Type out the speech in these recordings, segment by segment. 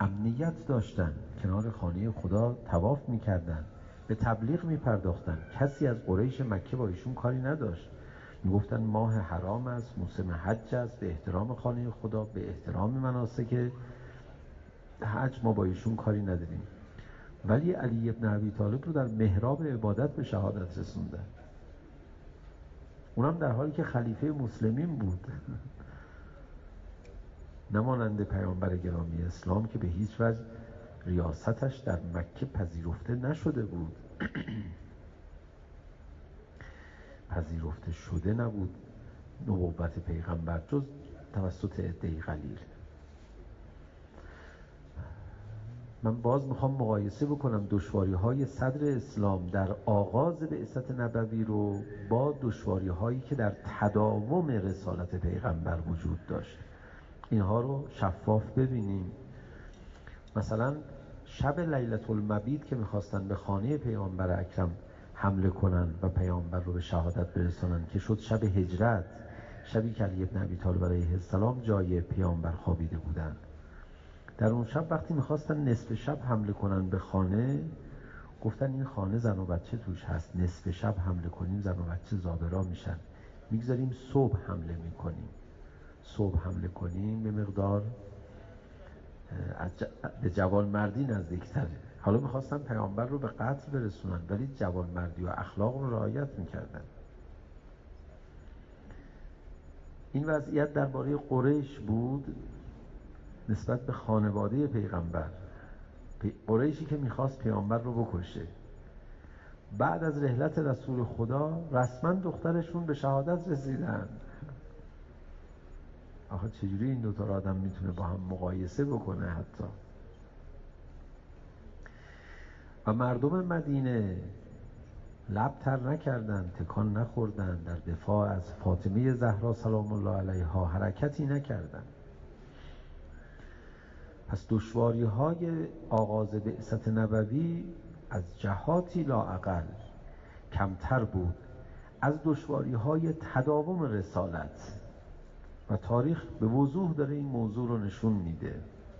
امنیت داشتن، کنار خانه خدا طواف میکردن، به تبلیغ میپرداختن. کسی از قریش مکه با ایشون کاری نداشت. میگفتن ماه حرام است، موسم حج است، به احترام خانه خدا، به احترام مناسک حج ما با ایشون کاری نداریم. ولی علی ابن ابی طالب رو در محراب عبادت به شهادت رسوندن، اونم در حالی که خلیفه مسلمین بود. نمانند پیامبر گرامی اسلام که به هیچ وجه ریاستش در مکه پذیرفته نشده بود. پذیرفته شده نبود نبوت پیغمبر جز توسط عده‌ای قلیل. من باز میخوام مقایسه بکنم دشواری‌های صدر اسلام در آغاز بعثت نبوی رو با دشواری‌هایی که در تداوم رسالت پیغمبر وجود داشت. اینها رو شفاف ببینیم. مثلا شب لیلة المبیت که میخواستن به خانه پیامبر اکرم حمله کنن و پیامبر رو به شهادت برسانن که شد شب هجرت، شبی که علی ابن ابی طالب علیه السلام جای پیامبر خوابیده بودن. در اون شب وقتی میخواستن نصف شب حمله کنن به خانه، گفتن این خانه زن و بچه توش هست، نصف شب حمله کنیم زن و بچه زابرا میشن، میگذاریم صبح حمله میکنیم. صبح حمله کنیم به مقدار به جوانمردی نزدیکتره. حالا میخواستن پیامبر رو به قتل برسونن ولی جوانمردی و اخلاق رو رعایت میکردن. این وضعیت درباره قریش بود نسبت به خانواده پیغمبر. قریشی که میخواست پیامبر رو بکشه، بعد از رحلت رسول خدا رسما دخترشون به شهادت رسیدن. آخه چجوری این دوتا را آدم میتونه با هم مقایسه بکنه حتی؟ و مردم مدینه لب تر نکردن، تکان نخوردن، در دفاع از فاطمه زهرا سلام الله علیها حرکتی نکردن. پس دشواری های آغاز بعثت نبوی از جهاتی لااقل کمتر بود از دشواری های تداوم رسالت، و تاریخ به وضوح داره این موضوع رو نشون میده.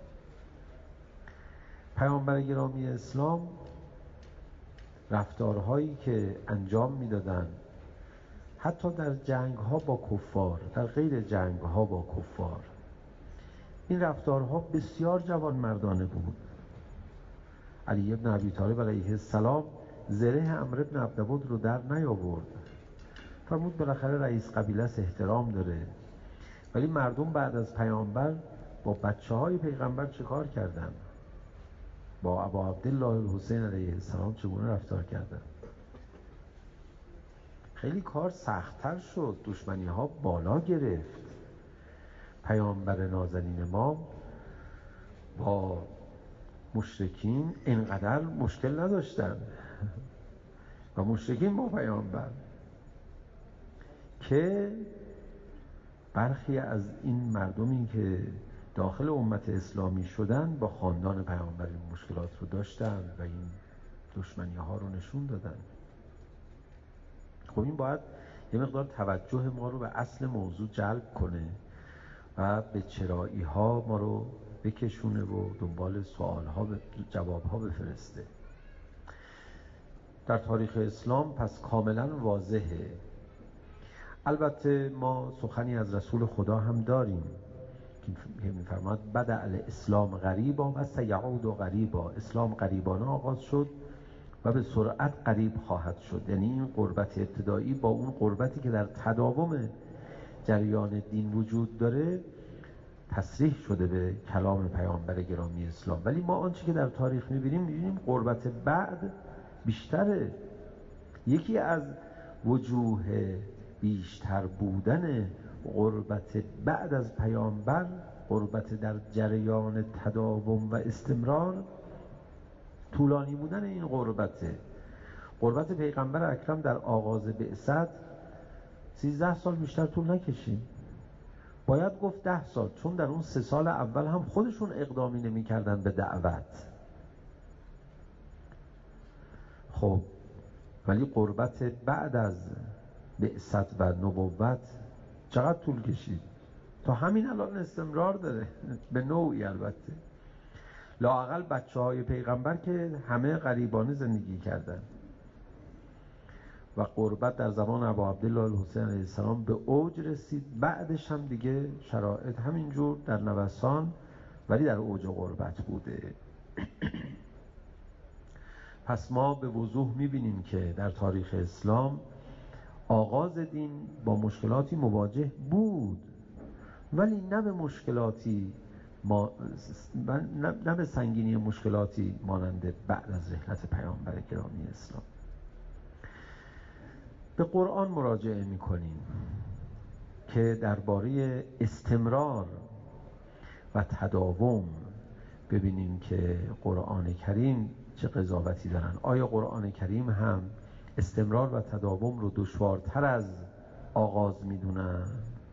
پیامبر گرامی اسلام رفتارهایی که انجام میدادن حتی در جنگ ها با کفار، در غیر جنگ ها با کفار، این رفتارها بسیار جوانمردانه بود. علی ابن ابی طالب علیه السلام زره عمرو بن عبدود رو در نیاورد، فرمود بالاخره رئیس قبیله احترام داره. ولی مردم بعد از پیامبر با بچه های پیغمبر چه کار کردن؟ با ابا عبدالله الحسین علیه السلام چگونه رفتار کردن؟ خیلی کار سخت‌تر شد، دشمنی ها بالا گرفت. پیامبر نازنین ما با مشرکین اینقدر مشکل نداشتن و مشرکین با پیامبر، که برخی از این مردمی که داخل امت اسلامی شدن با خاندان پیامبر این مشکلات رو داشتن و این دشمنی ها رو نشون دادن. خب این باید یه مقدار توجه ما رو به اصل موضوع جلب کنه و به چرایی ها ما رو بکشونه و دنبال سوال ها جواب ها بفرسته. در تاریخ اسلام پس کاملا واضحه. البته ما سخنی از رسول خدا هم داریم که می‌فرماد بدأ الاسلام غریبا و سیعود غریبا. اسلام غریبانه آغاز شد و به سرعت غریب خواهد شد. یعنی این قربت ابتدایی با اون قربتی که در تداوم جریان دین وجود داره تصریح شده به کلام پیامبر گرامی اسلام. ولی ما آنچه که در تاریخ می‌بینیم قربت بعد بیشتره. یکی از وجوه بیشتر بودن قربت بعد از پیامبر، قربت در جریان تداوم و استمرار، طولانی بودن این قربته. قربت پیغمبر اکرم در آغاز بعثت 13 سال بیشتر طول نکشید، باید گفت 10 سال، چون در اون 3 سال اول هم خودشون اقدامی نمی کردن به دعوت. خب ولی قربت بعد از بعثت و نبوت چقدر طول کشید؟ تا همین الان استمرار داره، به نوعی البته. لااقل بچه‌های پیغمبر که همه غریبانه زندگی کردن و غربت در زمان ابا عبدالله الحسین علیه السلام به اوج رسید. بعدش هم دیگه شرایط همینجور در نوسان ولی در اوج غربت بوده. پس ما به وضوح میبینیم که در تاریخ اسلام آغاز دین با مشکلاتی مواجه بود، ولی نه به مشکلاتی نه به سنگینی مشکلاتی مانند بعد از رحلت پیامبر گرامی اسلام. به قرآن مراجعه میکنیم که درباره استمرار و تداوم ببینیم که قرآن کریم چه قضاوتی دارن. آیا قرآن کریم هم استمرار و تداوم رو دشوارتر از آغاز میدونن؟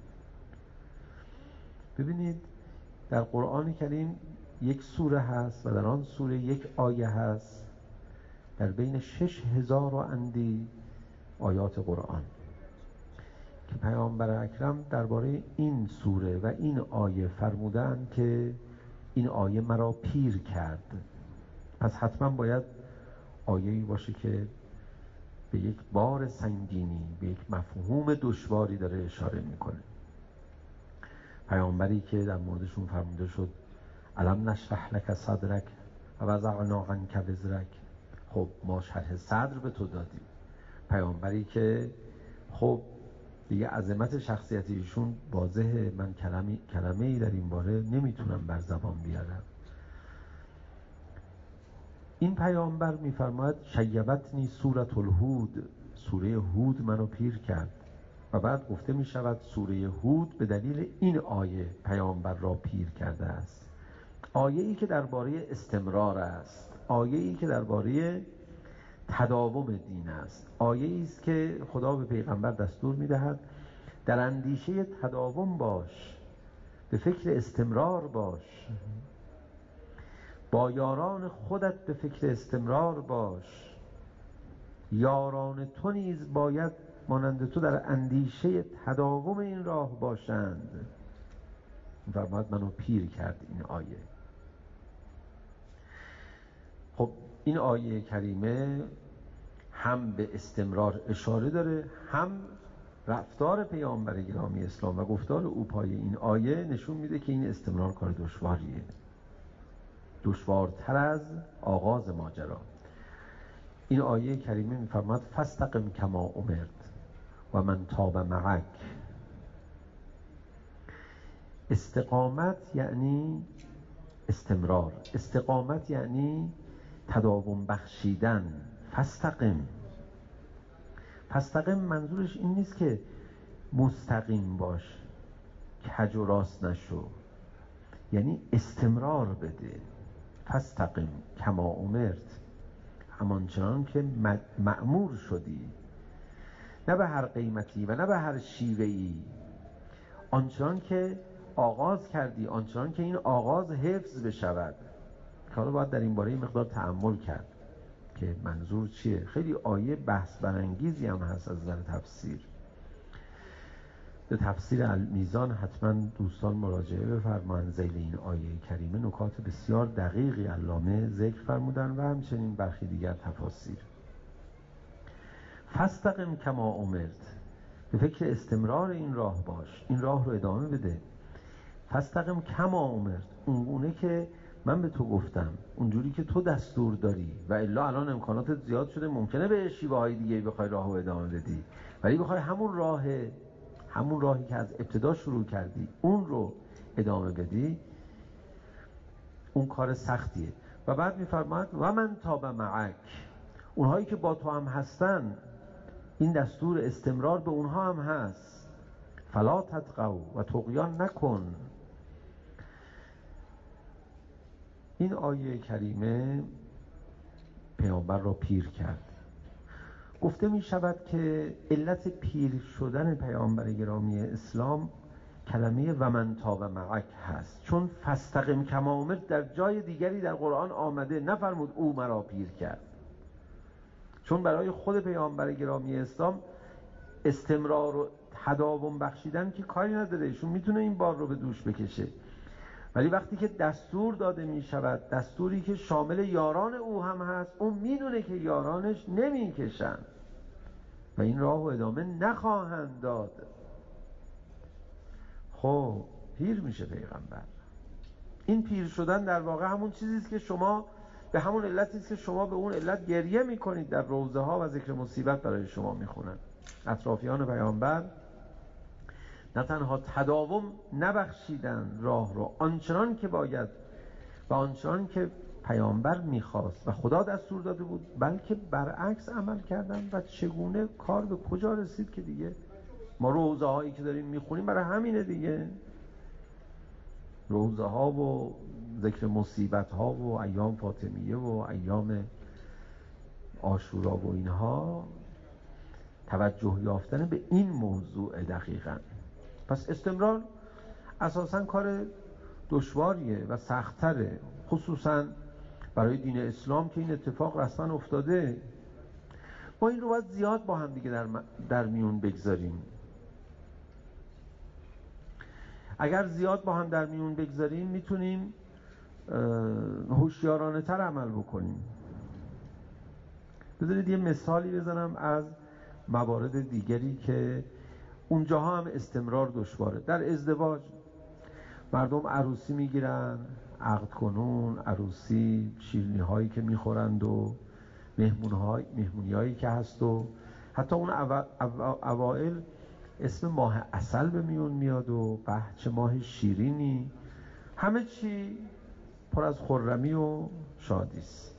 ببینید در قرآن کریم یک سوره هست و در آن سوره یک آیه هست در بین 6000 و اندی آیات قرآن که پیامبر اکرم درباره این سوره و این آیه فرمودن که این آیه مرا پیر کرد. پس حتما باید آیه‌ای باشه که به یک بار سنگینی، به یک مفهوم دشواری داره اشاره میکنه. پیامبری که در موردشون فرموده شد الم نشرح لک صدرک و وضعنا عنک وزرک، خب ما شرح صدر به تو دادیم. پیامبری که خب دیگه عظمت شخصیت ایشون واضحه، من کلمه‌ای در این باره نمیتونم بر زبان بیارم. این پیامبر میفرماید شیبتنی سورة الهود، سوره هود منو پیر کرد. و بعد گفته میشود سوره هود به دلیل این آیه پیامبر را پیر کرده است. آیه‌ای که درباره استمرار است، آیه‌ای که درباره تداوم دین است، آیه‌ای است که خدا به پیغمبر دستور میدهد در اندیشه تداوم باش، به فکر استمرار باش، با یاران خودت به فکر استمرار باش، یاران تو نیز باید مانند تو در اندیشه تداوم این راه باشند. فرمود منو پیر کرد این آیه. خب این آیه کریمه هم به استمرار اشاره داره، هم رفتار پیامبر گرامی اسلام و گفتار او پای این آیه نشون میده که این استمرار کار دشواریه، دشوارتر از آغاز ماجرا. این آیه کریمه میفرماد فاستقم کما امرت و من تاب معک. استقامت یعنی استمرار، استقامت یعنی تداوم بخشیدن. فاستقم منظورش این نیست که مستقیم باش، کج و راست نشو، یعنی استمرار بده. فاستقم کما امرت، همانچنان که مأمور شدی، نه به هر قیمتی و نه به هر شیوهی، آنچنان که آغاز کردی، آنچنان که این آغاز حفظ بشود. که حالا باید در این باره مقدار تأمل کرد که منظور چیه. خیلی آیه بحث برانگیزی هم هست از نظر تفسیر. به تفسیر المیزان حتما دوستان مراجعه بفرمایند. ذیل این آیه کریمه نکات بسیار دقیقی علامه ذکر فرمودن و همچنین برخی دیگر تفاسیر. فاستقم کما امرت، به فکر استمرار این راه باش، این راه رو ادامه بده. فاستقم کما امرت، اونگونه که من به تو گفتم، اونجوری که تو دستور داری. و الا الان امکانات زیاد شده، ممکنه به شیوه های دیگه بخوای راه رو ادامه بدی، ولی بخوای همون راهی که از ابتدا شروع کردی اون رو ادامه بدی، اون کار سختیه. و بعد میفرماید و من تاب معک، اونهایی که با تو هم هستن این دستور استمرار به اونها هم هست. فلا تطغوا، و طغیان نکن. این آیه کریمه پیامبر را پیر کرد. گفته می شود که علت پیر شدن پیامبر گرامی اسلام کلمه و من تاب معک هست، چون فاستقم کما امرت در جای دیگری در قرآن آمده، نفرمود او مرا پیر کرد. چون برای خود پیامبر گرامی اسلام استمرار و تداوم بخشیدن که کاری نداره، ایشون میتونه این بار رو به دوش بکشه. ولی وقتی که دستور داده می شود، دستوری که شامل یاران او هم هست، اون میدونه که یارانش نمیکشن و این راه و ادامه نخواهند داد. خب پیر میشه پیغمبر. این پیر شدن در واقع همون چیزیست که شما به همون علتیست که شما به اون علت گریه میکنید در روضه ها و ذکر مصیبت برای شما میخونن. اطرافیان پیامبر نه تنها تداوم نبخشیدن راه رو آنچنان که باید و آنچنان که پیامبر میخواست و خدا دستور داده بود، بلکه برعکس عمل کردن و چگونه کار به کجا رسید که دیگه ما روضه هایی که داریم میخونیم برای همینه دیگه. روضه ها و ذکر مصیبت ها و ایام فاطمیه و ایام عاشورا و اینها توجه یافتن به این موضوع دقیقاً. پس استمرار اساساً کار دشواریه و سخت‌تره، خصوصاً برای دین اسلام که این اتفاق رسما افتاده. ما این رو باید زیاد با هم دیگه در میون بگذاریم. اگر زیاد با هم در میون بگذاریم میتونیم هوشیارانه تر عمل بکنیم. بذارید یه مثالی بزنم از موارد دیگری که اونجاها هم استمرار دشواره. در ازدواج مردم عروسی میگیرن، عقد کنون، عروسی، شیرینی هایی که میخورند و مهمونی هایی که هست و حتی اون اوائل اسم ماه عسل به میون میاد و چه ماه شیرینی، همه چی پر از خرمی و شادیست.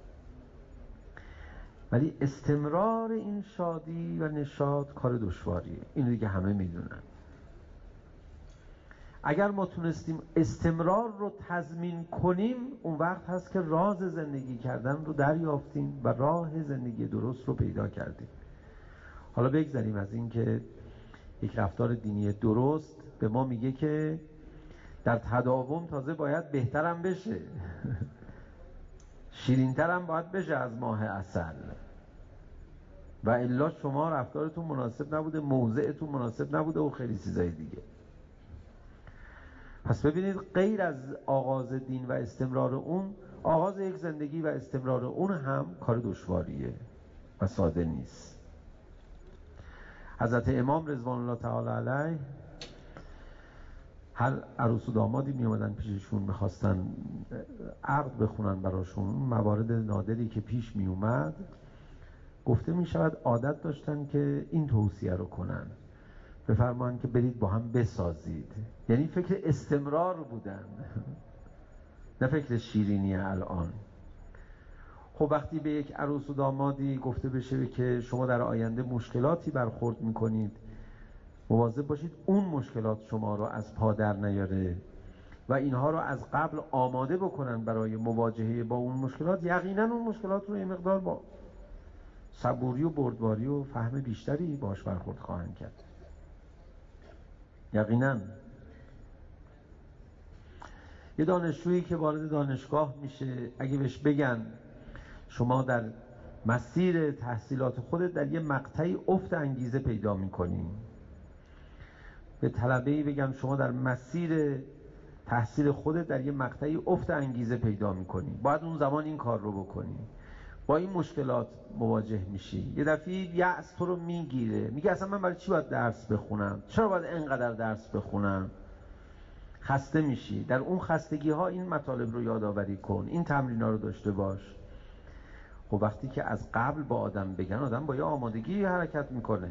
ولی استمرار این شادی و نشاط کار دشواریه، این دیگه همه میدونن. اگر ما تونستیم استمرار رو تضمین کنیم، اون وقت هست که راز زندگی کردن رو دریافتیم و راه زندگی درست رو پیدا کردیم. حالا بگذاریم از این که یک رفتار دینی درست به ما میگه که در تداوم تازه باید بهترم بشه شیرین‌ترم باید بشه از ماه عسل، و الا شما رفتارتون مناسب نبوده، موضعتون مناسب نبوده و خیلی چیزای دیگه. پس ببینید غیر از آغاز دین و استمرار اون، آغاز یک زندگی و استمرار اون هم کار دشواریه و ساده نیست. حضرت امام رضوان الله تعالی علیه هر عروس و دامادی می اومدن پیششون میخواستن عقد بخونن براشون، موارد نادری که پیش می اومد گفته می شود عادت داشتن که این توصیه رو کنن، بفرمان که برید با هم بسازید. یعنی فکر استمرار بودن نه فکر شیرینی الان. خب وقتی به یک عروس و دامادی گفته بشه که شما در آینده مشکلاتی برخورد میکنید، مواظب باشید اون مشکلات شما رو از پا در نیاره و اینها رو از قبل آماده بکنن برای مواجهه با اون مشکلات، یقینا اون مشکلات رو یه مقدار با صبوری و بردباری و فهم بیشتری باش برخورد خواهند کرد. یقینا یه دانشجویی که وارد دانشگاه میشه، اگه بهش بگن شما در مسیر تحصیلات خودت در یه مقطعی افت انگیزه پیدا میکنی، به طلبه‌ای بگم شما در مسیر تحصیل خودت در یه مقطعی افت انگیزه پیدا میکنی، باید اون زمان این کار رو بکنی، با این مشکلات مواجه میشی، یه دفعه یأس تو رو میگیره، میگه اصلا من برای چی باید درس بخونم، چرا باید اینقدر درس بخونم، خسته میشی. در اون خستگی ها این مطالب رو یادآوری کن، این تمرین ها رو داشته باش. خب وقتی که از قبل با آدم بگن، آدم با یه آمادگی حرکت میکنه.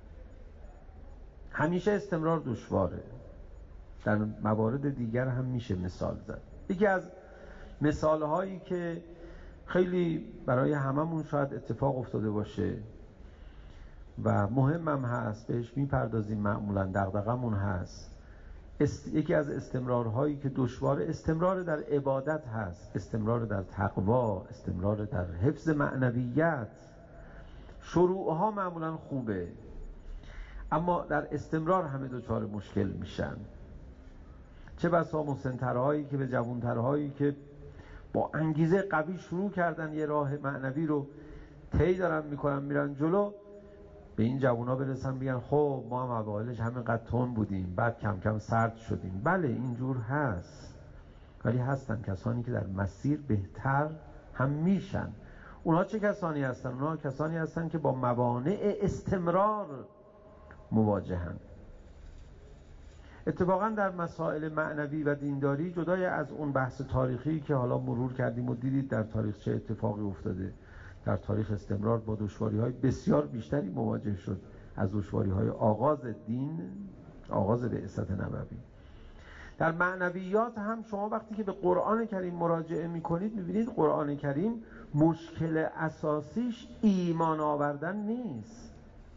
همیشه استمرار دشواره. در موارد دیگر هم میشه مثال زد. یکی از مثال هایی که خیلی برای هممون شاید اتفاق افتاده باشه و مهمم هست، بهش میپردازیم، معمولا دغدغمون هست، یکی از استمرارهایی که دشوار، استمرار در عبادت هست، استمرار در تقوا، استمرار در حفظ معنویت. شروعها معمولا خوبه، اما در استمرار همه دچار مشکل میشن. چه بسا مسن‌ترهایی که به جوان‌ترهایی که با انگیزه قوی شروع کردن یه راه معنوی رو طی دارن میکنن میرن جلو، به این جوونا برسن بگن خب ما هم اوایلش همینقدر تند بودیم، بعد کم کم سرد شدیم. بله اینجور هست، ولی هستن کسانی که در مسیر بهتر هم میشن. اونها چه کسانی هستن؟ اونها کسانی هستن که با موانع استمرار مواجهن. اتفاقا در مسائل معنوی و دینداری، جدای از اون بحث تاریخی که حالا مرور کردیم و دیدید در تاریخ چه اتفاقی افتاده، در تاریخ استمرار با دشواری‌های بسیار بیشتری مواجه شد از دشواری‌های آغاز دین، آغاز بعثت نبوی. در معنویات هم شما وقتی که به قرآن کریم مراجعه می‌کنید می‌بینید قرآن کریم مشکل اساسیش ایمان آوردن نیست.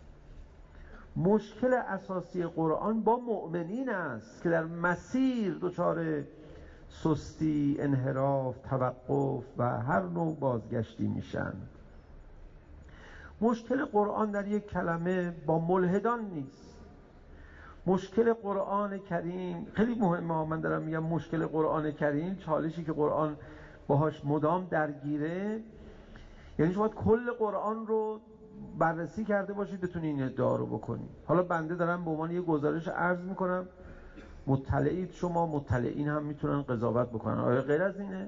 مشکل اساسی قرآن با مؤمنین است که در مسیر دچار سستی، انحراف، توقف و هر نوع بازگشتی میشن. مشکل قرآن در یک کلمه با ملحدان نیست. مشکل قرآن کریم خیلی مهمه. من دارم میگم مشکل قرآن کریم، چالشی که قرآن باهاش مدام درگیره، یعنی شما کل قرآن رو بررسی کرده باشید بتونید این ادعا رو بکنید. حالا بنده دارم به عنوان یه گزارش عرض میکنم، مطلعید شما، مطلعین هم میتونن قضاوت بکنن. آیا غیر از اینه؟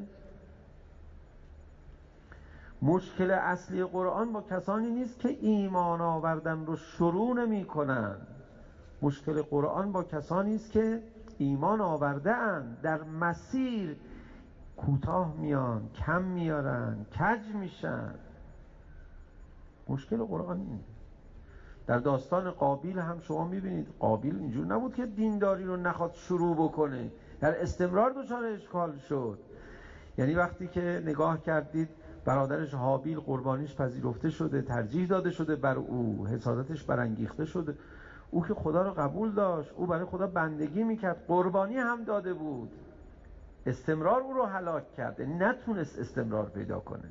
مشکل اصلی قرآن با کسانی نیست که ایمان آوردن رو شروع نمی کنن. مشکل قرآن با کسانی است که ایمان آورده اند، در مسیر کوتاه میان، کم میارن، کج میشن. مشکل قرآن اینه. در داستان قابیل هم شما میبینید قابیل اینجور نبود که دینداری رو نخواد شروع بکنه، در استمرار دچار اشکال شد. یعنی وقتی که نگاه کردید برادرش حابیل قربانیش پذیرفته شده، ترجیح داده شده بر او، حسادتش برانگیخته شده، او که خدا رو قبول داشت، او برای خدا بندگی میکرد، قربانی هم داده بود، استمرار او رو هلاک کرد، نتونست استمرار پیدا کنه.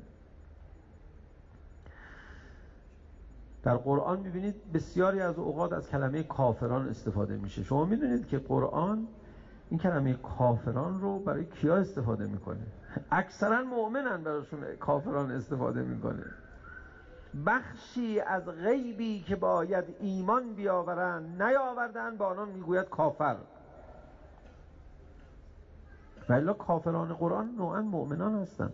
در قرآن میبینید بسیاری از اوقات از کلمه کافران استفاده میشه. شما میدونید که قرآن این کلمه کافران رو برای کیا استفاده میکنه؟ اکثرا مؤمنن براشون کافران استفاده میکنه. بخشی از غیبی که باید ایمان بیاورن نیاوردن، با آنان میگوید کافر. ولی کافران قرآن نوعا مؤمنان هستن.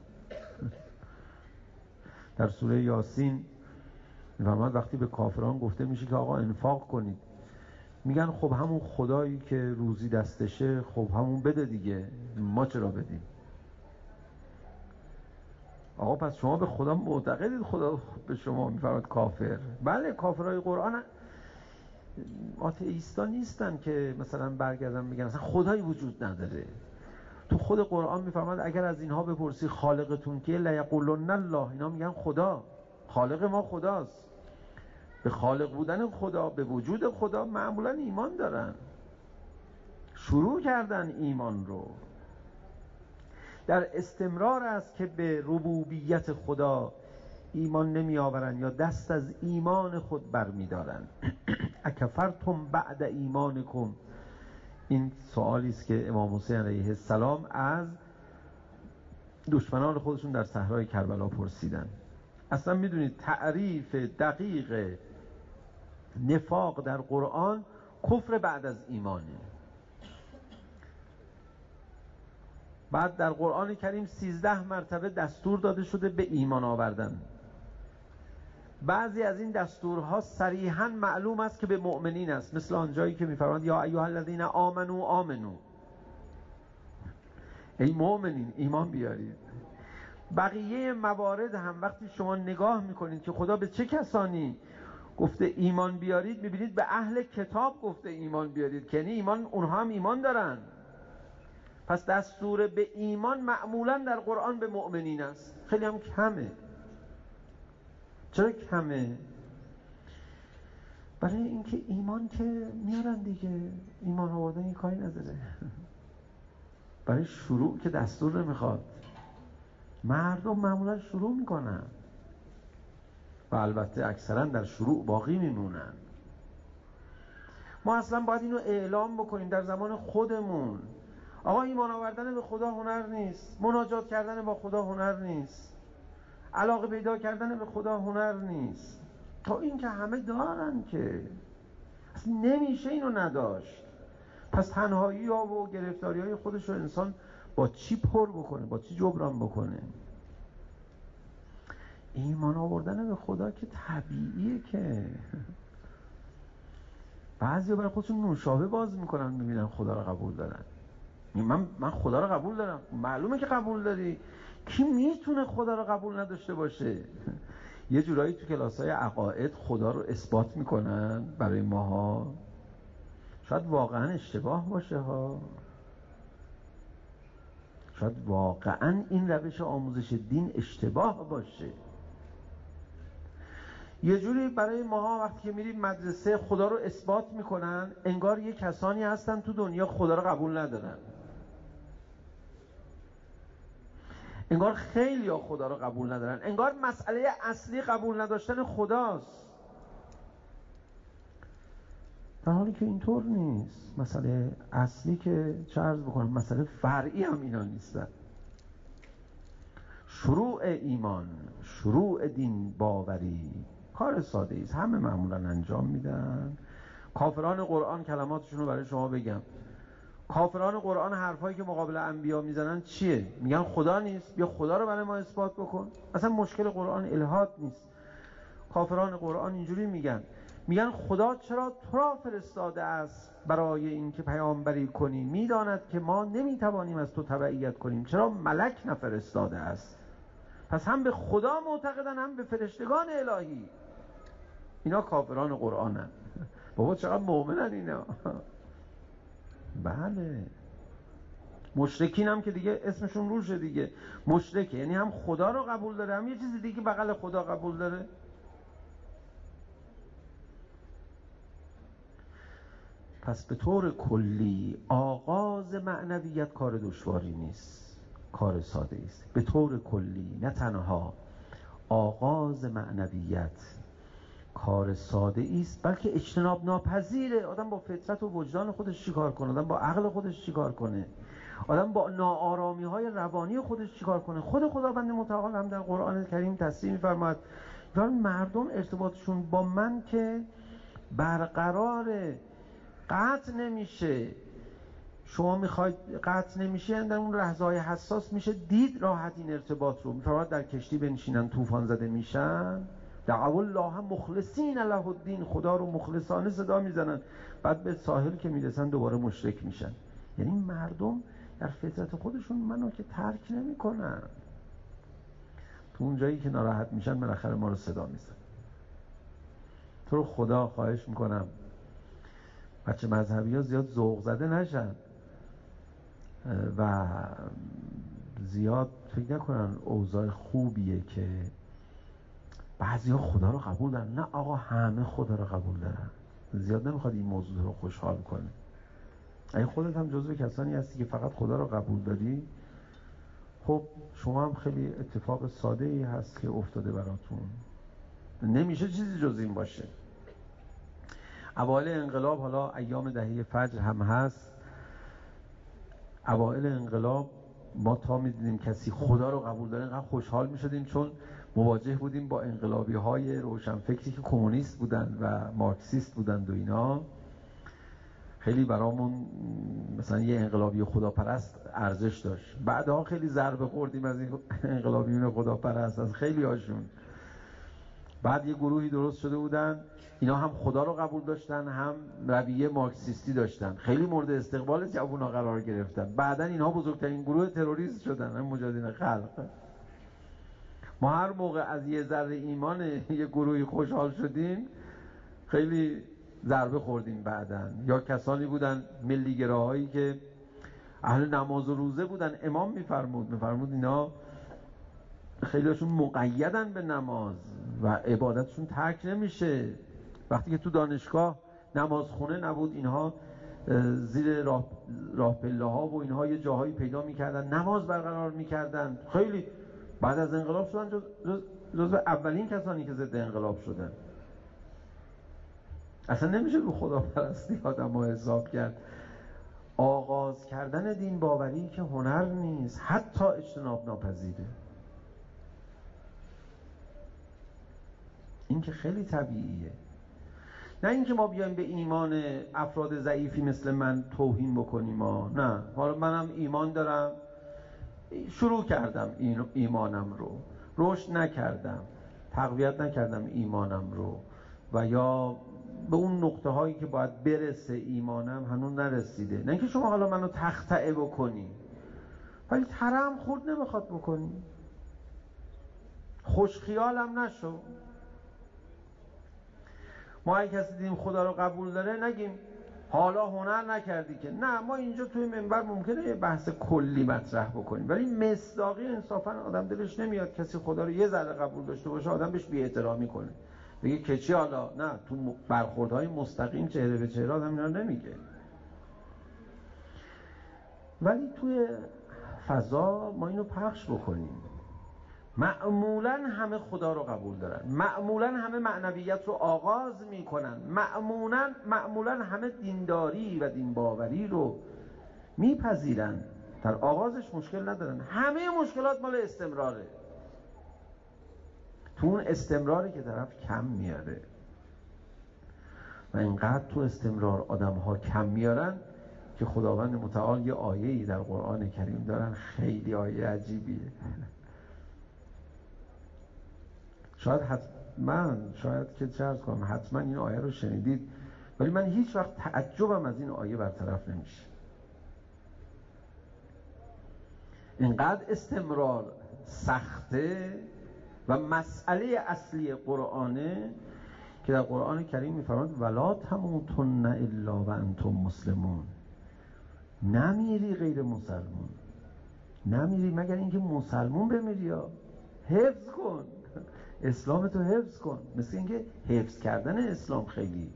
در سوره یاسین میفرماد وقتی به کافران گفته میشه که آقا انفاق کنید، میگن خب همون خدایی که روزی دستشه خب همون بده دیگه، ما چرا بدیم؟ آقا پس شما به خدا معتقدید خدا به شما میفرماد کافر؟ بله، کافرای قرآن آتئیستا نیستن که مثلا برگردن میگن مثلا خدایی وجود نداره. تو خود قرآن میفرماد اگر از اینها بپرسی خالقتون که لیقولن الله، اینا میگن خدا، خالق ما خداست. به خالق بودن خدا، به وجود خدا معمولا ایمان دارن، شروع کردن ایمان رو. در استمرار است که به ربوبیت خدا ایمان نمی آورن یا دست از ایمان خود برمی دارن. اکفرتم بعد ایمانکم، این سوالی است که امام حسین علیه السلام از دشمنان خودشون در صحرای کربلا پرسیدن. اصلا میدونید تعریف دقیق نفاق در قرآن کفر بعد از ایمانه. بعد در قرآن کریم 13 مرتبه دستور داده شده به ایمان آوردن. بعضی از این دستورها صریحاً معلوم است که به مؤمنین است، مثل آنجایی که می‌فرماید یا ایها الذین آمنو آمنو، ای مؤمنین ایمان بیارید. بقیه موارد هم وقتی شما نگاه میکنید که خدا به چه کسانی گفته ایمان بیارید، میبینید به اهل کتاب گفته ایمان بیارید، که یعنی ایمان، اونها هم ایمان دارن. پس دستور به ایمان معمولا در قرآن به مؤمنین است. خیلی هم کمه. چرا کمه؟ برای اینکه ایمان که میارن دیگه، ایمان آوردن این کاری نداره. برای شروع که دستور نمیخواد، مردم معمولا شروع میکنن و البته اکثرا در شروع باقی میمونن. ما اصلا باید اینو اعلام بکنیم در زمان خودمون. آقا ایمان آوردن به خدا هنر نیست، مناجات کردن با خدا هنر نیست، علاقه پیدا کردن به خدا هنر نیست. تا این که همه دارن که اصلا نمیشه اینو نداشت. پس تنهایی ها و گرفتاری های خودش رو انسان با چی پر بکنه، با چی جبران بکنه. ایمان آوردن به خدا که طبیعیه. که بعضی برای خودشون نوشابه باز میکنن میبینن خدا رو قبول دارن. من خدا رو قبول دارم. معلومه که قبول داری. کی میتونه خدا رو قبول نداشته باشه؟ یه جورایی تو کلاسای عقاید خدا رو اثبات میکنن برای ماها. شاید واقعا اشتباه باشه ها. شاید واقعا این روش آموزش دین اشتباه باشه. یه جوری برای ماها وقتی که میریم مدرسه خدا رو اثبات میکنن، انگار یه کسانی هستن تو دنیا خدا رو قبول ندارن. انگار خیلی ها خدا رو قبول ندارن. انگار مسئله اصلی قبول نداشتن خداست، در حالی که اینطور نیست. مسئله اصلی که چه عرض بکنم، مسئله فرعی هم اینا نیستن. شروع ایمان، شروع دین باوری کار ساده ایست، همه معمولا انجام میدن. کافران قرآن کلماتشون رو برای شما بگم. کافران قرآن حرفایی که مقابل انبیا میزنن چیه؟ میگن خدا نیست، بیا خدا رو برای ما اثبات بکن. اصلا مشکل قرآن الحاد نیست. کافران قرآن اینجوری میگن خدا چرا تو را فرستاده است برای اینکه پیامبری کنی؟ میداند که ما نمیتوانیم از تو تبعیت کنیم. چرا ملک نفرستاده است؟ پس هم به خدا معتقدن هم به فرشتگان الهی. اینا کافران قرآنن. بابا چقدر مؤمنن اینا. بله. مشرکین هم که دیگه اسمشون روشه دیگه. مشرکه یعنی هم خدا رو قبول داره، هم یه چیزی دیگه بغل خدا قبول داره. پس به طور کلی آغاز معنویت کار دشواری نیست، کار ساده است. به طور کلی، نه تنها آغاز معنویت کار ساده است، بلکه اجتناب ناپذیره. آدم با فطرت و وجدان خودش چیکار کنه؟ آدم با عقل خودش چیکار کنه؟ آدم با ناآرامی های روانی خودش چیکار کنه؟ خود خداوند متعال هم در قرآن کریم تصریح می‌فرماید مردم ارتباطشون با من که برقرار قطع نمیشه. شما میخواید قطع نمیشه، در اون لحظه‌های حساس میشه دید راحت این ارتباط رو. میفرماید در کشتی بنشینن طوفان زده میشن، دعوا الله مخلصین له الدین، خدا رو مخلصانه صدا میزنن، بعد به ساحل که میرسن دوباره مشرک میشن. یعنی مردم در فطرت خودشون منو که ترک نمیکنن، تو اون جایی که ناراحت میشن بالاخره ما رو صدا میزنن. تو رو خدا خواهش میکنم بچه مذهبی ها زیاد ذوق زده نشن و زیاد فکر نکنن اوضاع خوبیه که بعضی ها خدا رو قبول دارن. نه آقا، همه خدا رو قبول دارن. زیاد نمیخواد این موضوع رو خوشحال کنه. اگه خودت هم جزو کسانی هستی که فقط خدا رو قبول داری، خب شما هم خیلی اتفاق ساده ای هست که افتاده براتون. نمیشه چیزی جز این باشه. اوایل انقلاب، حالا ایام دهه فجر هم هست، اوایل انقلاب ما تا میدیدیم کسی خدا رو قبول داره اینقدر خوشحال میشدیم، چون مواجه بودیم با انقلابی های روشنفکری که کمونیست بودن و مارکسیست بودن و اینا. خیلی برامون مثلا یه انقلابی خداپرست ارزش داشت. بعدها خیلی ضربه خوردیم از این انقلابیون خداپرست، از خیلی هاشون. بعد یه گروهی درست شده بودن، اینا هم خدا رو قبول داشتن هم رویه مارکسیستی داشتن، خیلی مورد استقبال جوونا قرار گرفتن. بعدن اینها بزرگترین گروه تروریست شدن، هم مجاهدین خلق. ما هر موقع از یه ذره ایمان یه گروهی خوشحال شدیم خیلی ضربه خوردیم بعدن. یا کسانی بودن ملیگراهایی که اهل نماز و روزه بودن، امام میفرمود اینا خیلیشون مقیدن به نماز و عبادتشون ترک نمیشه. وقتی که تو دانشگاه نمازخونه نبود، اینها زیر راه پله ها و اینها یه جاهایی پیدا میکردن نماز برقرار میکردن. خیلی بعد از انقلاب شدن جزو اولین کسانی که ضد انقلاب شدن. اصلا نمیشه رو خداپرستی آدم ها حساب کرد. آغاز کردن دین باوری که هنر نیست، حتی اجتناب ناپذیره. این که خیلی طبیعیه. نه اینکه ما بیایم به ایمان افراد ضعیفی مثل من توهین بکنیم. نه، حالا منم ایمان دارم، شروع کردم ایمانم رو، رشد نکردم، تقویت نکردم ایمانم رو، و یا به اون نقطه هایی که باید برسه ایمانم هنوز نرسیده. نه اینکه شما حالا منو تخطئه بکنی، ولی ترم خورد نمیخواد بکنی، خوش خیالم نشو. ما اگه کسی دیدیم خدا رو قبول داره نگیم حالا هنر نکردی که. نه، ما اینجا توی منبر ممکنه یه بحث کلی مطرح بکنیم، ولی مصداقی انصافا آدم دلش نمیاد کسی خدا رو یه ذره قبول داشته باشه آدم بهش بی‌احترامی کنه، بگه که چی. حالا نه، تو برخوردهای مستقیم چهره به چهره آدم اینا نمیگه، ولی توی فضا ما اینو پخش بکنیم. معمولاً همه خدا رو قبول دارن، معمولاً همه معنویت رو آغاز میکنن، معمولاً همه دینداری و دین باوری رو میپذیرن، در آغازش مشکل ندارن. همه مشکلات مال استمراره، تو اون استمراری که طرف کم میاره، و اینقدر تو استمرار آدم ها کم میارن که خداوند متعال یه آیه‌ای در قرآن کریم دارن، خیلی آیه عجیبیه. شاید که چه عرض کنم، حتما این آیه رو شنیدید، ولی من هیچ وقت تعجبم از این آیه برطرف نمیشه. اینقدر استمرار سخته و مسئله اصلی قرآنه که در قرآن کریم میفرماد ولا تموتن الا و انتم مسلمون. نمیری غیر مسلمون، نمیری مگر اینکه مسلمون بمیری. یا حفظ کن اسلام تو، حفظ کن. مثل اینکه حفظ کردن اسلام خیلی.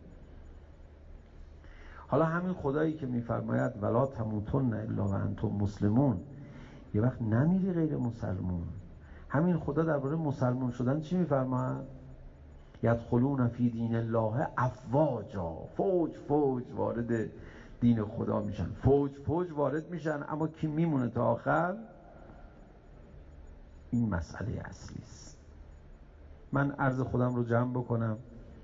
حالا همین خدایی که میفرماید ولا تموتن الا و انتم مسلمون، یه وقت نمیری غیر مسلمون. همین خدا درباره مسلمون شدن چی میفرماید؟ یدخلون فی دین الله افواجا، فوج وارد دین خدا میشن، فوج وارد میشن، اما کی میمونه تا آخر؟ این مسئله اصلی است. من عرض خودم رو جمع بکنم،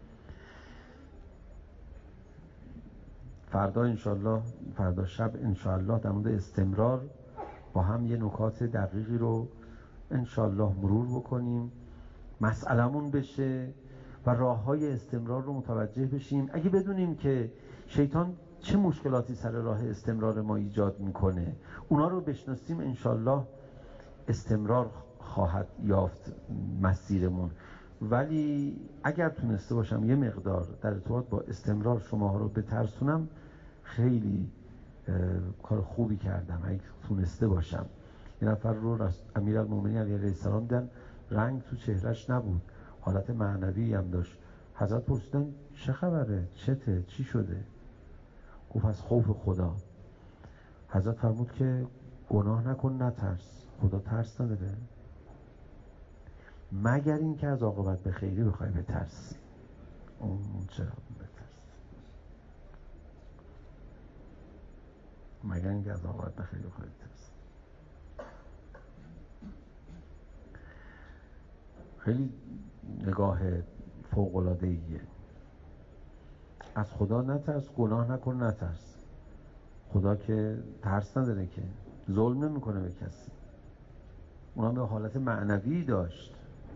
فردا شب انشاءالله در مورد استمرار با هم یه نکات دقیقی رو انشاءالله مرور بکنیم، مسئلمون بشه و راه‌های استمرار رو متوجه بشیم. اگه بدونیم که شیطان چه مشکلاتی سر راه استمرار ما ایجاد میکنه، اونا رو بشناسیم، انشاءالله استمرار خواهد یافت مسیرمون. ولی اگر تونسته باشم یه مقدار در ارتباط با استمرار شما رو بترسونم، خیلی کار خوبی کردم. اگه تونسته باشم، یه نفر رو امیرالمومنین علیه السلام دیدن رنگ تو چهرش نبود، حالت معنوی هم داشت. حضرت پرسیدن چه خبره، چته، چی شده؟ گفت از خوف خدا. حضرت فرمود که گناه نکن، نترس، خدا ترس نداره، مگر این که از عاقبت به خیری بخوای بترسی. اون چرا بترس؟ مگر این که از عاقبت به خیری بخوای بترسی. خیلی نگاه فوق‌العاده‌ایه. از خدا نترس، گناه نکن، نترس. خدا که ترس نداره، که ظلم نمیکنه به کسی، اونم به حالت معنوی داشت.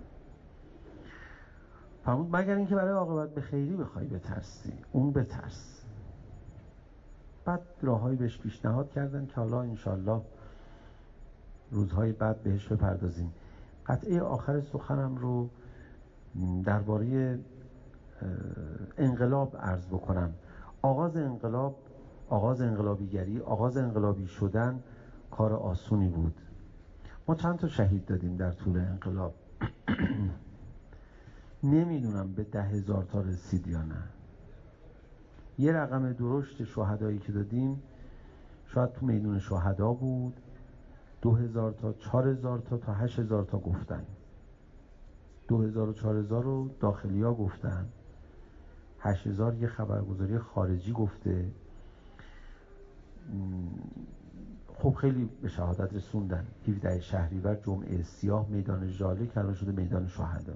فرمود مگر اینکه برای عاقبت به خیری بخوای بترسی، اون بترس. بعد راههایی بهش پیشنهاد کردن که حالا انشالله روزهای بعد بهش بپردازیم. قطعه آخر سخنم رو درباره انقلاب عرض بکنم. آغاز انقلابیگری، آغاز انقلابی شدن کار آسونی بود. ما چند تا شهید دادیم در طول انقلاب. نمیدونم به 10,000 تا رسید یا نه. یه رقم درشت شهدایی که دادیم شاید تو میدون شهدا بود، 2,000 تا، 4,000 تا 8,000 تا گفتن. 2,000 و 4,000 رو داخلی ها گفتن، 8,000 یه خبرگزاری خارجی گفته. خب خیلی به شهادت رسوندن. 17 شهریور جمعه سیاه میدان ژاله کلان شده میدان شهدا.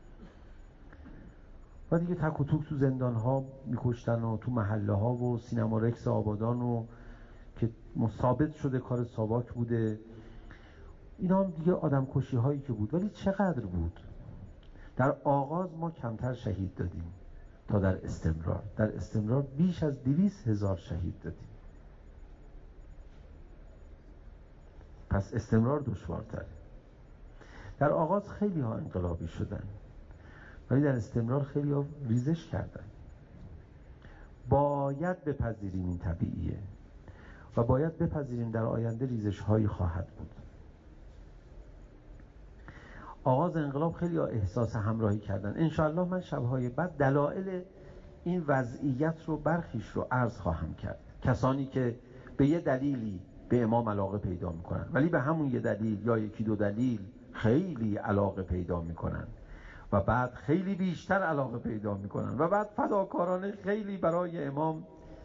و دیگه تک و توک تو زندان ها میکشتن و تو محله ها و سینما رکس آبادان، و که ثابت شده کار ساواک بوده. اینا هم دیگه آدم کشی هایی که بود، ولی چقدر بود؟ در آغاز ما کمتر شهید دادیم تا در استمرار. در استمرار بیش از 200,000 شهید دادیم. پس استمرار دشوارتره. در آغاز خیلی ها انقلابی شدن، ولی در استمرار خیلی ها ریزش کردن. باید بپذیریم این طبیعیه و باید بپذیریم در آینده ریزش هایی خواهد بود. آغاز انقلاب خیلی ها احساس همراهی کردن. انشاءالله من شبهای بعد دلایل این وضعیت رو برخیش رو عرض خواهم کرد. کسانی که به یه دلیلی به امام علاقه پیدا میکنن، ولی به همون یه دلیل یا یکی دو دلیل خیلی علاقه پیدا میکنن و بعد خیلی بیشتر علاقه پیدا میکنن و بعد فداکارانه خیلی برای امام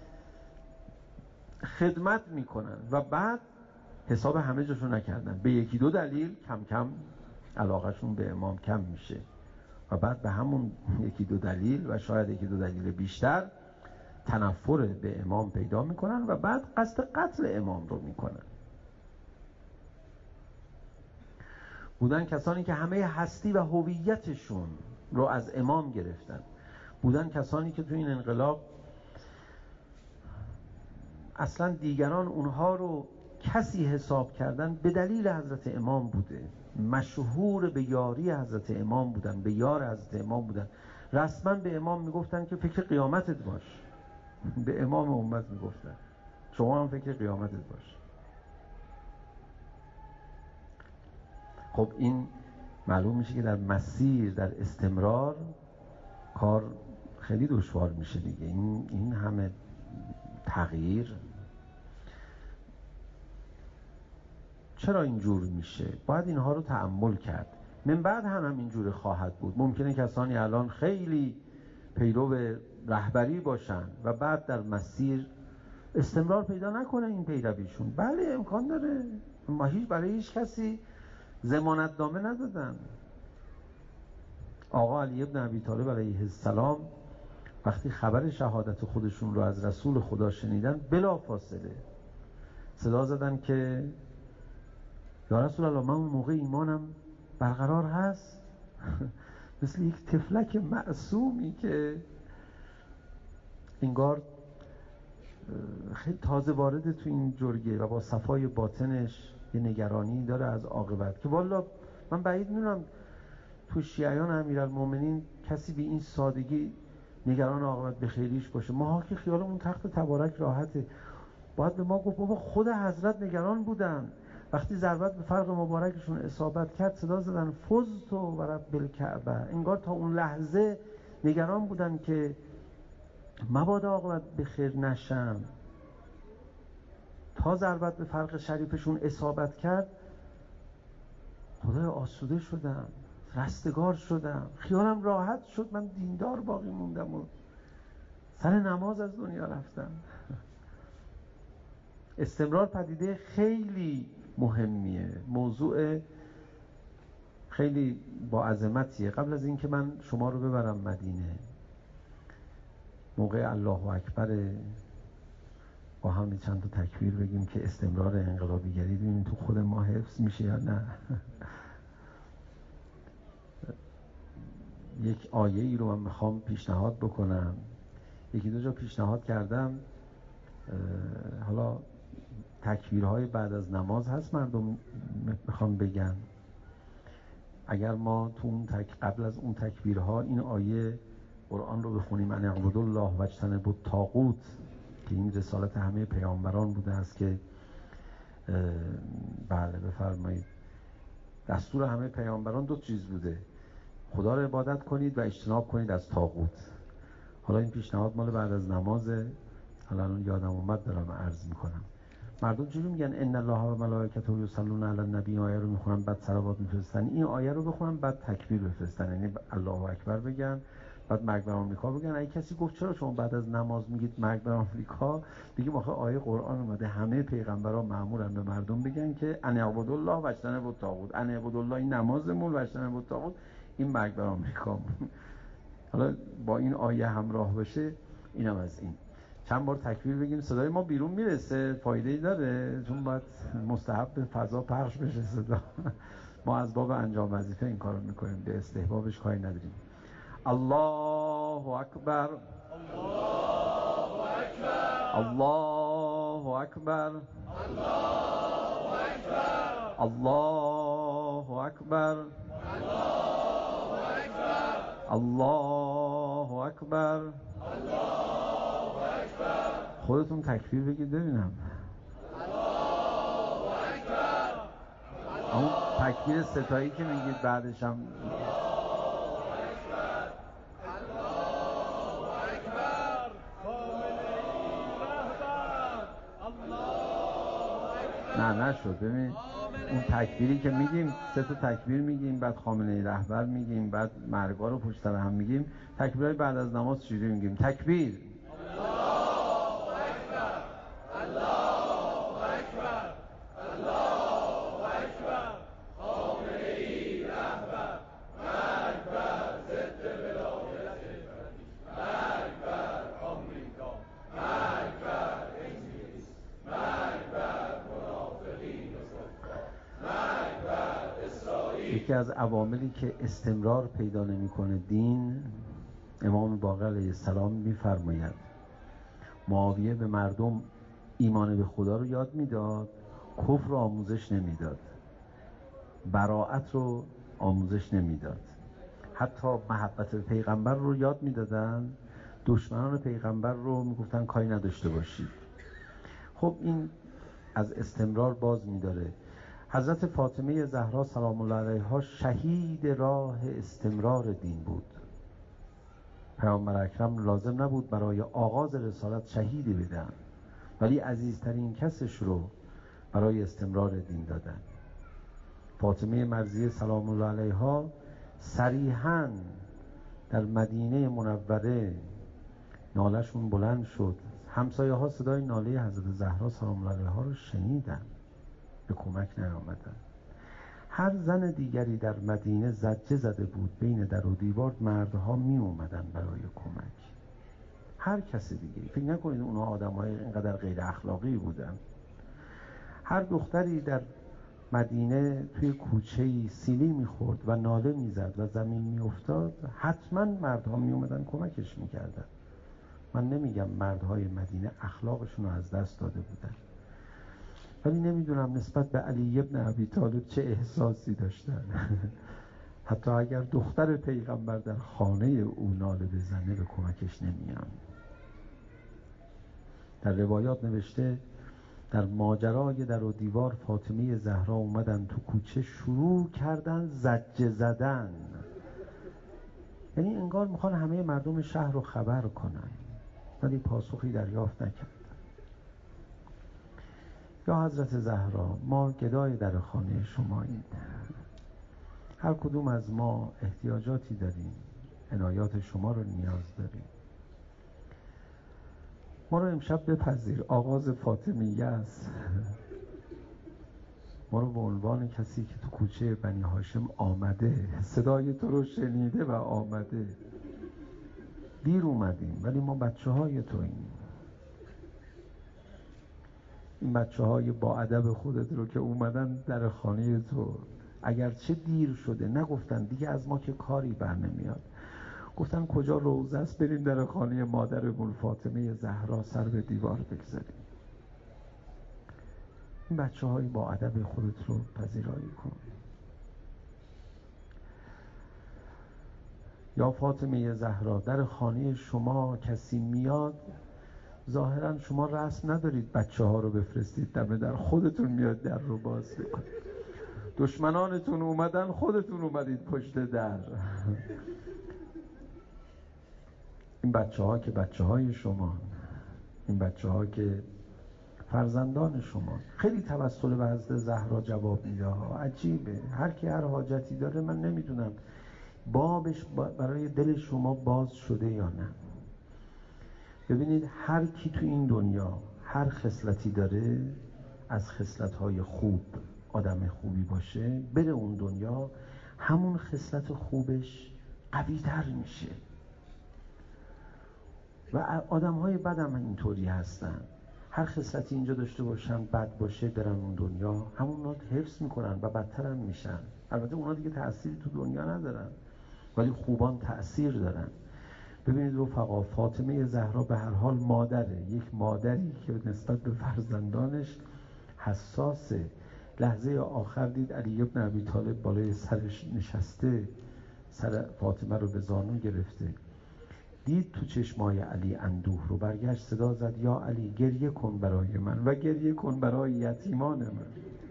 خدمت میکنن و بعد حساب همه جاشون نکردن، به یکی دو دلیل کم کم علاقهشون به امام کم میشه و بعد به همون یکی دو دلیل و شاید یکی دو دلیل بیشتر تنفر به امام پیدا میکنن و بعد قصد قتل امام رو میکنن. بودن کسانی که همه هستی و هویتشون رو از امام گرفتن. بودن کسانی که تو این انقلاب اصلا دیگران اونها رو کسی حساب کردن به دلیل حضرت امام بوده، مشهور به یاری حضرت امام بودن، به یار حضرت امام بودن. رسما به امام میگفتن که فکر قیامتت باش. به امام امت میگفتن شما هم فکر قیامتت باش. خب این معلوم میشه که در مسیر، در استمرار کار خیلی دشوار میشه دیگه. این همه تغییر چرا اینجور میشه؟ باید اینها رو تأمل کرد. من بعد هم اینجور خواهد بود. ممکنه کسانی الان خیلی پیرو رهبری باشن و بعد در مسیر استمرار پیدا نکنه این پیرویشون. بله امکان داره. ما برای هیچ کسی ضمانت نامه ندادن. آقا علی ابن ابی طالب علیه السلام وقتی خبر شهادت خودشون رو از رسول خدا شنیدن بلا فاصله صدا زدن که یا رسول الله من اون موقع ایمانم برقرار هست. مثل یک طفلک معصومی که انگار خیلی تازه وارد تو این جرگه و با صفای باطنش یه نگرانی داره از عاقبت، که والا من بعید میدونم تو شیعیان امیرالمومنین کسی به این سادگی نگران عاقبت به خیریش باشه. ما که خیالمون تخت تبارک راحته. باید به ما گفت بابا خود حضرت نگران بودن. وقتی ضربت به فرق مبارکشون اصابت کرد صدا زدن فزت و رب الکعبه. انگار تا اون لحظه نگران بودن که مبادا عاقبت به خیر نشم. تا ضربت به فرق شریفشون اصابت کرد خدای آسوده شدم، رستگار شدم، خیالم راحت شد، من دیندار باقی موندم و سر نماز از دنیا رفتم. استمرار پدیده خیلی مهمیه، موضوع خیلی با عظمتیه. قبل از اینکه من شما رو ببرم مدینه، موقع الله اکبر با هم چند تا تکبیر بگیم که استمرار انقلابیگری ببینیم تو خود ما حفظ میشه یا نه. یک آیه ای رو من میخوام پیشنهاد بکنم. یکی دو جا پیشنهاد کردم. حالا تکبیرهای بعد از نماز هست مردم میخوام بگن. اگر ما تو اون قبل از اون تکبیرها این آیه قرآن رو بخونیم ان اعبدوا الله واجتنبوا الطاغوت، که این رسالت همه پیامبران بوده است که بله بفرمایید دستور همه پیامبران دو چیز بوده: خدا رو عبادت کنید و اجتناب کنید از طاغوت. حالا این پیشنهاد مال بعد از نمازه. حالا الان یادم اومد دارم عرض میکنم. مردم چجوری میگن ان الله و ملائکته یصلون علی النبی، آیه رو میخونن بعد صلوات میفرستن. این آیه رو بخونن بعد تکبیر بفرستن، یعنی الله اکبر بگن بعد مرگ بر آمریکا بگن. اگه کسی گفت چرا شما بعد از نماز میگید مرگ بر آمریکا، بگیم آخه آیه قرآن اومده همه پیغمبران مأمورن به مردم بگن که ان اعبدوا الله واجتنبوا الطاغوت. ان اعبدوا الله این نمازمون، واجتنبوا الطاغوت این مرگ بر آمریکا. حالا با این آیه همراه بشه. اینم از این. چند بار تکبیر بگیم صدای ما بیرون میرسه، فایده‌ای داره، چون باید مستحب به فضا پخش بشه صدا. ما از باب انجام وظیفه این کارو میکنیم، به استحبابش کاری نداریم. الله اکبر، الله اکبر، الله اکبر، الله اکبر. خودتون تکبیر بگید ببینم. اون تکبیر ستایی که میگید بعدش هم نه نشد. ببین اون تکبیری که میگیم 3 تا تکبیر میگیم، بعد خامنه‌ای رهبر میگیم، بعد مرگا رو پشت سر هم میگیم. تکبیرهای بعد از نماز چجوری میگیم؟ تکبیر یکی از عواملی که استمرار پیدا نمی‌کنه دین، امام باقر علیه السلام می‌فرماید معاویه به مردم ایمان به خدا رو یاد میداد، کفر رو آموزش نمیداد، براءت رو آموزش نمیداد. حتی محبت به پیغمبر رو یاد میدادن، دشمنان پیغمبر رو میگفتن کاری نداشته باشید. خب این از استمرار باز میداره. حضرت فاطمه زهرا سلام الله علیها شهید راه استمرار دین بود. پیامبر اکرم لازم نبود برای آغاز رسالت شهیدی بدن، ولی عزیزترین کسش رو برای استمرار دین دادن. فاطمه مرضیه سلام الله علیها صریحاً در مدینه منوره ناله‌شون بلند شد، همسایه ها صدای ناله حضرت زهرا سلام الله علیها رو شنیدن، به کمک نیامدن. هر زن دیگری در مدینه زجه زده بود بین در و دیوار، مردها می اومدن برای کمک. هر کسی دیگه، فکر نکنید اونها آدمای اینقدر غیر اخلاقی بودن. هر دختری در مدینه توی کوچه‌ای سیلی میخورد و ناله میزد و زمین میافتاد، حتما مردها می اومدن کمکش میکردن. من نمیگم مردهای مدینه اخلاقشون رو از دست داده بودن، ولی نمیدونم نسبت به علی ابن ابی طالب چه احساسی داشتن. حتی اگر دختر پیغمبر در خانه او ناله بزنه به کمکش نمیان. در روایات نوشته در ماجرای در و دیوار فاطمه زهرا اومدن تو کوچه شروع کردن زجه زدن، یعنی انگار میخوان همه مردم شهر رو خبر کنن، ولی پاسخی دریافت نکرد. یا حضرت زهرا، ما گدای در خانه شماییم، هر کدوم از ما احتیاجاتی داریم، عنایات شما رو نیاز داریم. ما رو امشب بپذیر، آغاز فاطمیه است. ما رو به عنوان کسی که تو کوچه بنی هاشم آمده، صدای تو رو شنیده و آمده. دیر اومدیم ولی ما بچه های توییم. این بچه های با ادب خودت رو که اومدن در خانه تو، اگرچه دیر شده، نگفتن دیگه از ما که کاری بر نمیاد، گفتن کجا روزه است بریم در خانه مادرمون فاطمه زهرا سر به دیوار بگذاریم. این بچه های با ادب خودت رو پذیرایی کن. یا فاطمه زهرا، در خانه شما کسی میاد، ظاهرا شما رسم ندارید بچه ها رو بفرستید دم در، خودتون میاد در رو باز بکنید. دشمنانتون اومدن، خودتون اومدید پشت در. این بچه ها که بچه های شما، این بچه ها که فرزندان شما. خیلی توسل به حضرت زهرا جواب میده ها. عجیبه، هر کی هر حاجتی داره، من نمیدونم بابش برای دل شما باز شده یا نه. ببینید هر کی تو این دنیا هر خصلتی داره، از خصلت‌های خوب آدم خوبی باشه، بره اون دنیا همون خصلت خوبش قوی‌تر میشه. و آدم‌های بد هم اینطوری هستن، هر خصلتی اینجا داشته باشن بد باشه برن اون دنیا همون حفظ میکنن و بدتر هم میشن. البته اونا دیگه تأثیری تو دنیا ندارن ولی خوبان تأثیر دارن. ببینید رفقا، فاطمه زهرا به هر حال مادره، یک مادری که نسبت به فرزندانش حساسه. لحظه آخر دید علی ابن ابی طالب بالای سرش نشسته، سر فاطمه رو به زانو گرفته، دید تو چشمای علی اندوه رو، برگشت صدا زد یا علی گریه کن برای من و گریه کن برای یتیمان من.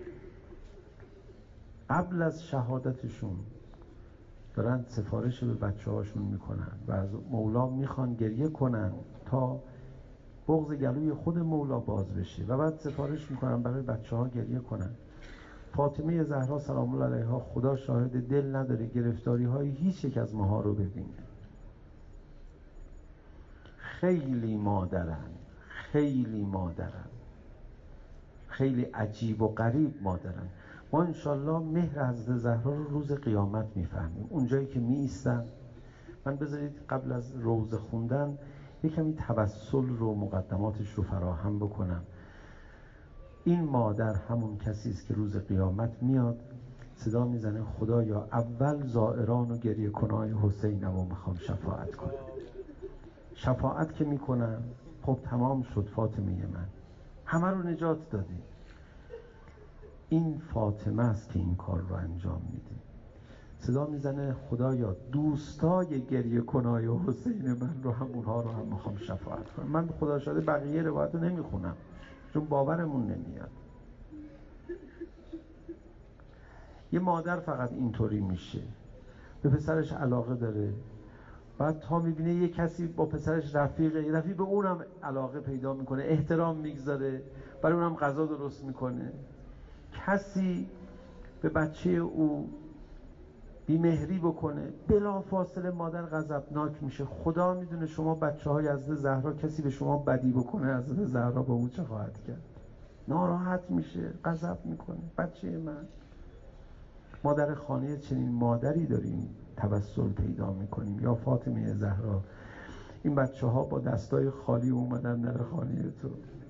قبل از شهادتشون دارن سفارش به بچه هاشون میکنن و از مولا میخوان گریه کنن تا بغض گلوی خود مولا باز بشه و بعد سفارش میکنن برای بچه ها گریه کنن. فاطمه زهرا سلام الله علیها خدا شاهد دل نداره گرفتاری های هیچ یک از ماها رو ببینه. خیلی مادرن، خیلی مادرن، خیلی عجیب و غریب مادرن. ما انشالله مهر حضرت زهرا رو روز قیامت میفهمیم، اونجایی که می ایستن. من بذارید قبل از روضه خوندن یک کمی توسل رو مقدماتش رو فراهم بکنم. این مادر همون کسی است که روز قیامت میاد صدا میزنه خدایا اول زائران و گریه کنای حسینم و میخوام شفاعت کنم. شفاعت که میکنم خب تمام شد فاطمه من، همه رو نجات دادی. این فاطمه است که این کار رو انجام میده. صدا میزنه خدایا دوستای گریه کنای حسین من رو هم اونها رو هم میخوام شفاعت کنم. من خدا شده بقیه روایت رو نمیخونم چون باورمون نمیاد. یه مادر فقط اینطوری میشه، به پسرش علاقه داره، بعد تا میبینه یه کسی با پسرش رفیقه، یه دفعه به اونم علاقه پیدا میکنه، احترام میگذاره، برای اونم غذا درست میکنه. کسی به بچه او بیمهری بکنه بلا فاصله مادر غضبناک میشه. خدا میدونه شما بچه های حضرت زهرا کسی به شما بدی بکنه حضرت زهرا با اون چه خواهد کرد؟ ناراحت میشه، غضب میکنه. بچه من، ما در خانه چنین مادری داریم توسل پیدا میکنیم. یا فاطمه زهرا این بچه ها با دستای خالی اومدن در خانه تو،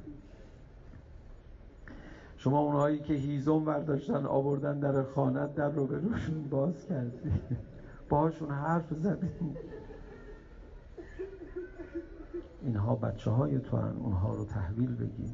شما اونهایی که هیزم برداشتن آوردن در خانه، در رو به روشون باز کردی، باهاشون حرف زدی. اینها بچه های تو هن، اونها رو تحویل بگیر.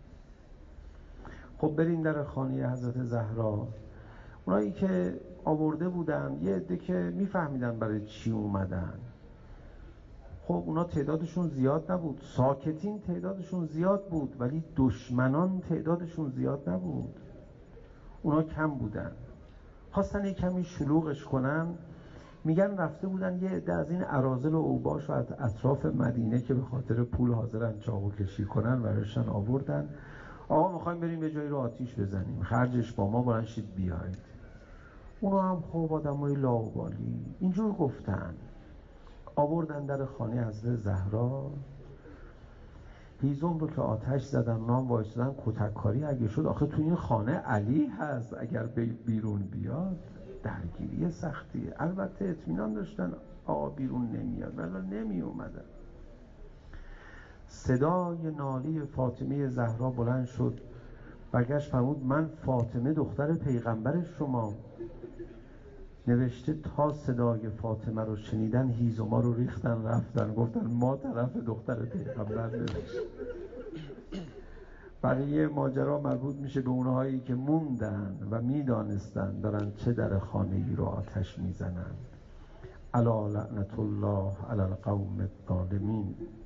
خب بریم در خانه حضرت زهرا. اونایی که آورده بودن یه عده که میفهمیدن برای چی اومدن، خب اونا تعدادشون زیاد نبود، ساکتین تعدادشون زیاد بود ولی دشمنان تعدادشون زیاد نبود، اونا کم بودن. خواستن یه کمی شلوغش کنن، میگن رفته بودن یه عده از این اراذل و اوباش و اطراف مدینه که به خاطر پول حاضرن چاقو کشی کنن ورشن آوردن. آقا میخوایم بریم یه جایی رو آتیش بزنیم، خرجش با ما، بلند شید بیاید. اونا هم خب آدمای لاابالی اینجور گفتن. آوردن در خانه حضرت زهرا، هیزم رو که آتش زدن، اونا هم وایسادن کتککاری اگه شد. آخه تو این خانه علی هست، اگر بیرون بیاد درگیری سختیه. البته اطمینان داشتن آقا بیرون نمیاد ولی نمی اومدن. صدای ناله فاطمه زهرا بلند شد، برگشت فرمود من فاطمه دختر پیغمبر شما. نوشته تا صدای فاطمه رو شنیدن هیزما رو ریختن رفتن، گفتن ما طرف دختر پیغمبر نوشت. بقیه ماجرا مربوط میشه به اونهایی که موندن و میدانستن دارن چه در خانه ای رو آتش میزنن. الا لعنت الله علی القوم الظالمین.